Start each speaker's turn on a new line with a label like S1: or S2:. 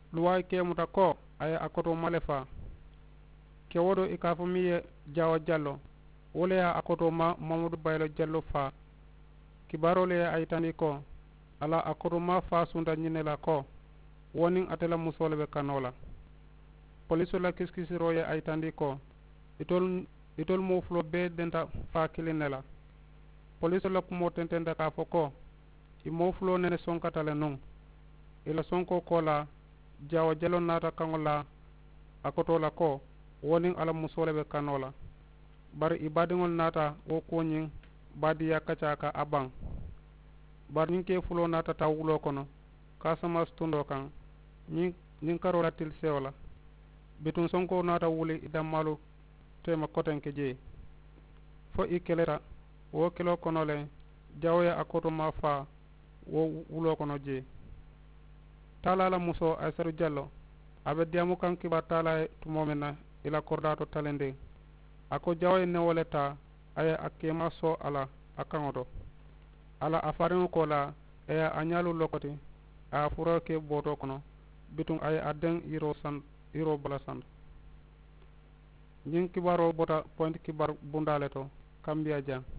S1: luway kemuta ko aye akoto male fa ke wodo ikafo miye Jawa Jallo wole ya akoto ma Mamadou Baylo Jallo fa kibarole ay tani ko ala akoto ma fa sunda nyinela ko wonin atela musole be kanola police la kiskisiro ye ay tandi ko itol mo flo be denta fa kilinela police la kumo tentenda ka foko i mo flo nene sonkatale non ila sonko kola Jawa Jallo nata kangola akoto la ko wonin ala musole be kanola bari ibadingol nata wo konyin badi yakacaka abang bar ninke fulo nata tawulo kono Casamance tundo kan nyin karola til seola bitun sonko nata wuli idammalu tema kotenke je fo ikelera wo kilo kono le jawya akoto ma fa wo wulo kono je talala muso Aissatou Diallo abe diamu kan kiba tala tumomena ila kordato talende ako jawye ne woleta aya akema so ala akangoto ala afarin ko la aya anyalu lokoti a furo ke boto kono bitun aya aden iro balasan nyin kibaro bota point kibar bundale to Kambia Jang